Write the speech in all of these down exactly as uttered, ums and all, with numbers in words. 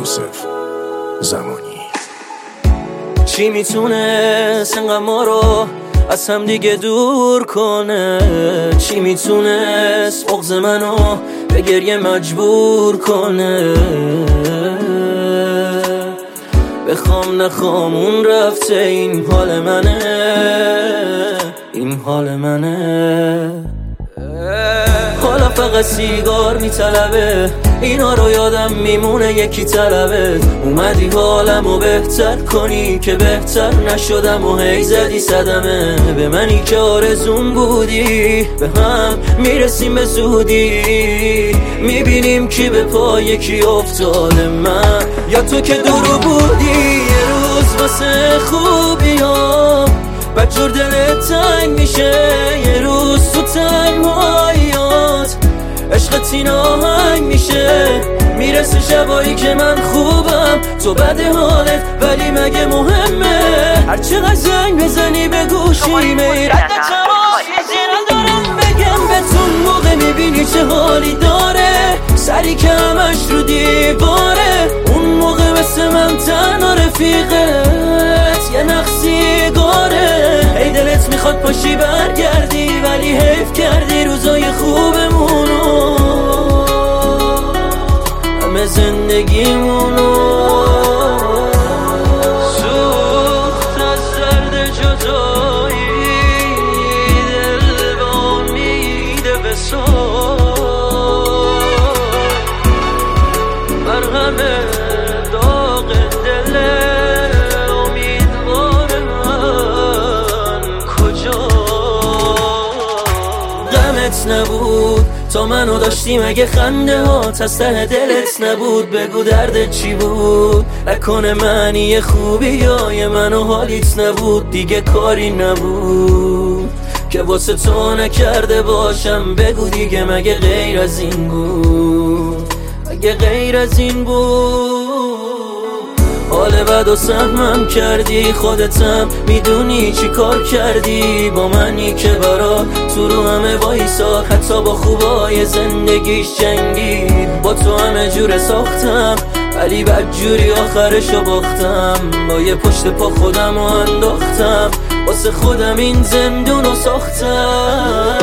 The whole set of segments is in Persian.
یوسف زمانی. چی میتونست انقدر ما رو از هم دیگه دور کنه؟ چی میتونست بغض منو به گریه مجبور کنه؟ بخوام نخوام اون رفته، این حال منه، این حال منه. حالا فقط سیگار میطلبه، اینا رو یادم میمونه یکی طلبه. اومدی حالمو بهتر کنی که بهتر نشدم و هی زدی صدمه به منی که آرزون بودی. به هم میرسیم به زودی، میبینیم کی به پای کی افتاده، من یا تو که دورو بودی. یه روز واسه خوبی ها بدجور دلت تنگ میشه، یه روز تو تنهاییات عشقت این آهنگ میشه. میرسه شبایی که من خوبم تو بده حالت، ولی مگه مهمه هر چقدر زنگ بزنی به گوشی میرد نتماشی ندارم بگم بهتون موقع میبینی چه حالی داره، سری که همش رو دیواره. اون موقع مثل من تنها رفیقت یه نقصی گاره. ای دلت میخواد پاشی برگردی، ولی حیف کردی روزای خوبمونو، همه زندگیمونو. سوخت از درد جدایی، دل به امید وصال، مرهم داغ دل امیدوار من کجا. غمت نبود تا منو داشتی، مگه خنده ها از ته دلت نبود؟ بگو دردت چی بود؟ نکنه معنی خوبی یا منو حالیت نبود؟ دیگه کاری نبود که واسه تو نکرده باشم. بگو دیگه مگه غیر از این بود؟ مگه غیر از این بود؟ حال بد و سهمم کردی، خودتم میدونی چی کار کردی با منی که برا تو رو همه وایسا، حتی با خوبای زندگیش جنگید. با تو همه جور ساختم ولی بدجوری آخرشو باختم، با یه پشت پا خودم رو انداختم، واسه خودم این زندونو ساختم.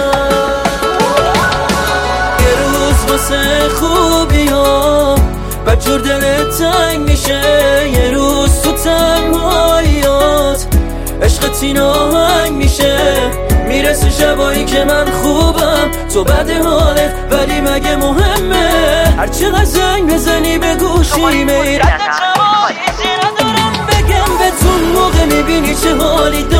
یه روز واسه خوبی ها بدجور دلت تنگ میشه، یه روز تو تنهاییات عشقت این آهنگ میشه. میرسه شبایی که من خوبم تو بده حالت، ولی مگه مهمه هر چقدر زنگ بزنی به گوشی میرد نتماشی ندارم بگم بهتون موقع میبینی چه حالی